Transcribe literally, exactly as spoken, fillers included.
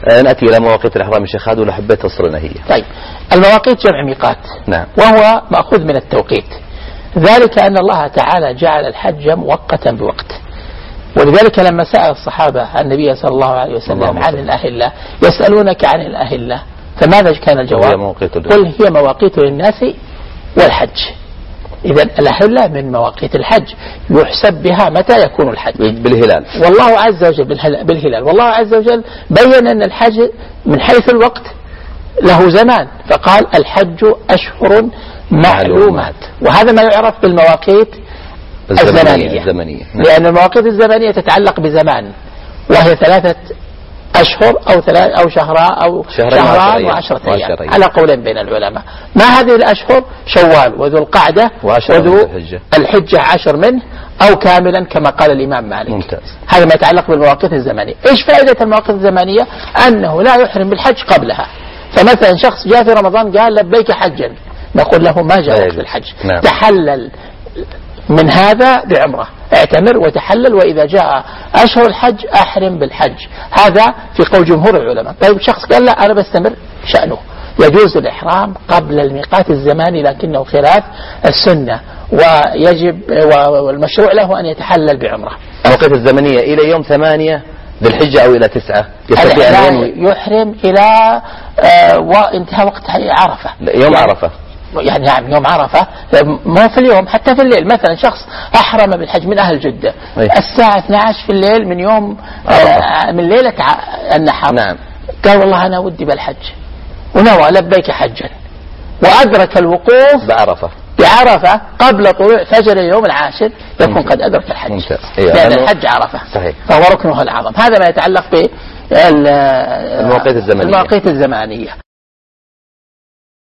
آه نأتي إلى مواقيت الإحرام الشيخ خالد ولا حبيت تصلنا هي. طيب المواقيت جمع ميقات. نعم. وهو مأخوذ من التوقيت، ذلك أن الله تعالى جعل الحج مؤقتا بوقت. ولذلك لما سأل الصحابة النبي صلى الله عليه وسلم الله عن الأهلة يسألونك عن الأهلة فماذا كان الجواب؟ قل هي مواقيت للناس والحج. إذا الأهلة من مواقيت الحج يحسب بها متى يكون الحج بالهلال. والله عز وجل بالهلال. والله عز وجل بين أن الحج من حيث الوقت له زمان، فقال الحج أشهر معلومات، وهذا ما يعرف بالمواقيت الزمنية, الزمنية. نعم. لأن المواقيت الزمنية تتعلق بزمان، وهي ثلاثة أشهر أو ثلاث أو شهران أو شهران وعشرة أيام على قولين بين العلماء. ما هذه الأشهر؟ شوال وذو القعدة وذو الحجة عشر منه أو كاملا كما قال الإمام مالك. ممتاز. هذا ما يتعلق بالمواقيت الزمنية. إيش فائدة المواقيت الزمنية؟ أنه لا يحرم بالحج قبلها. فمثلا شخص جاء في رمضان قال لبيك حجا، نقول له ما جاء وقت الحج. نعم. تحلل من هذا بعمرة، اعتمر وتحلل، وإذا جاء أشهر الحج أحرم بالحج. هذا في قول جمهور العلماء. طيب شخص قال لا أنا بستمر، شأنه يجوز الإحرام قبل الميقات الزماني لكنه خلاف السنة، ويجب والمشروع له أن يتحلل بعمرة. المواقيت الزمنية إلى يوم ثمانية ذي الحجة أو إلى تسعة يحرم إلى آه وانتهى وقت عرفة، يوم يعني عرفة يعني نعم يوم عرفة، ما في اليوم حتى في الليل. مثلا شخص أحرم بالحج من أهل جدة أيه. الساعة اثني عشر في الليل من يوم آه من ليلة النحر. نعم. قال والله أنا ودي بالحج ونوى لبيك حجا، وأدرك الوقوف بعرفة بعرفة قبل طلوع فجر اليوم العاشر يكون ممتاز. قد أدرك الحج. ممتاز. أيوة. لأن الحج عرفة صحيح. فهو ركنه الأعظم. هذا ما يتعلق بالمواقيت الزمنية. المواقيت الزمانية.